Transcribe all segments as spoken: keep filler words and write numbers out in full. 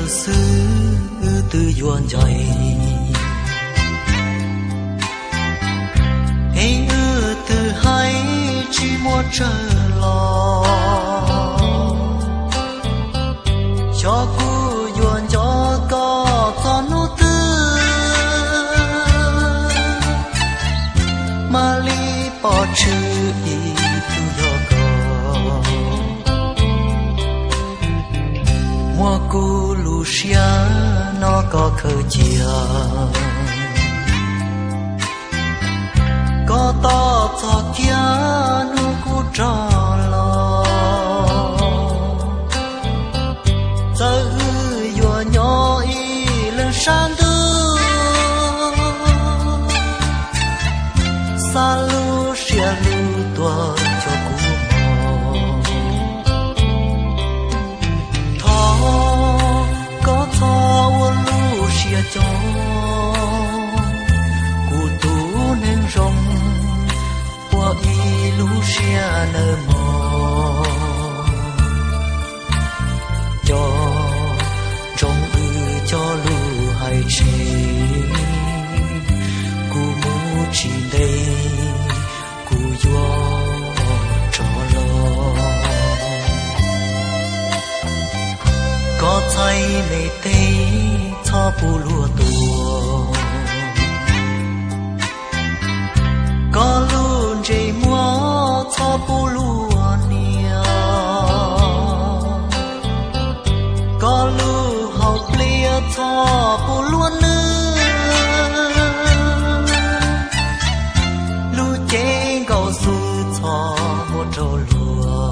xứ từ yuan dày hey ư từ hai chỉ muốn trở lo cho cu yuan cho có con nô tư mà li bỏ chữ ý tu yo có mua cu lu xia nó có khờ chia có to cho kia nu cu trò lo giờ yo nhỏ y lên san tư sa lu xia lu tua cho cu cho cụ tú nên rong qua y lu xia nơ mò cho trong ư cho lu hay chê cụ mu chỉ đây cụ yo cho lo có thấy mê tê cho bù lùa tùa có luôn dây mua cho bù lùa nia có lưu học lia cho bù lùa nữ lưu chế cầu sư cho một trâu lùa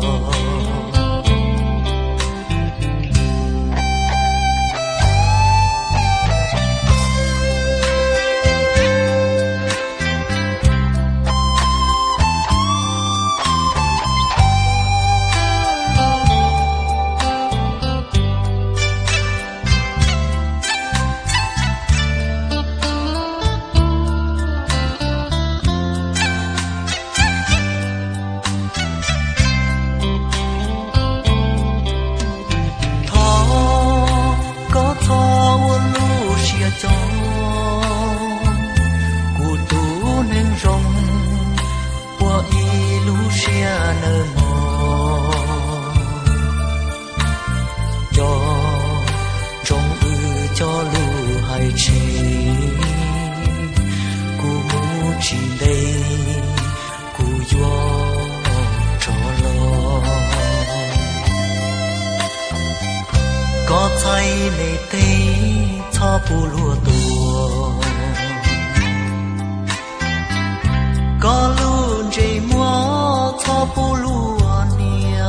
có thấy mê tê cho bù lùa tùa có luôn dây mua cho bù lùa nia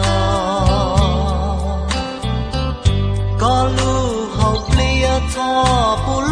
có lưu học lia cho bù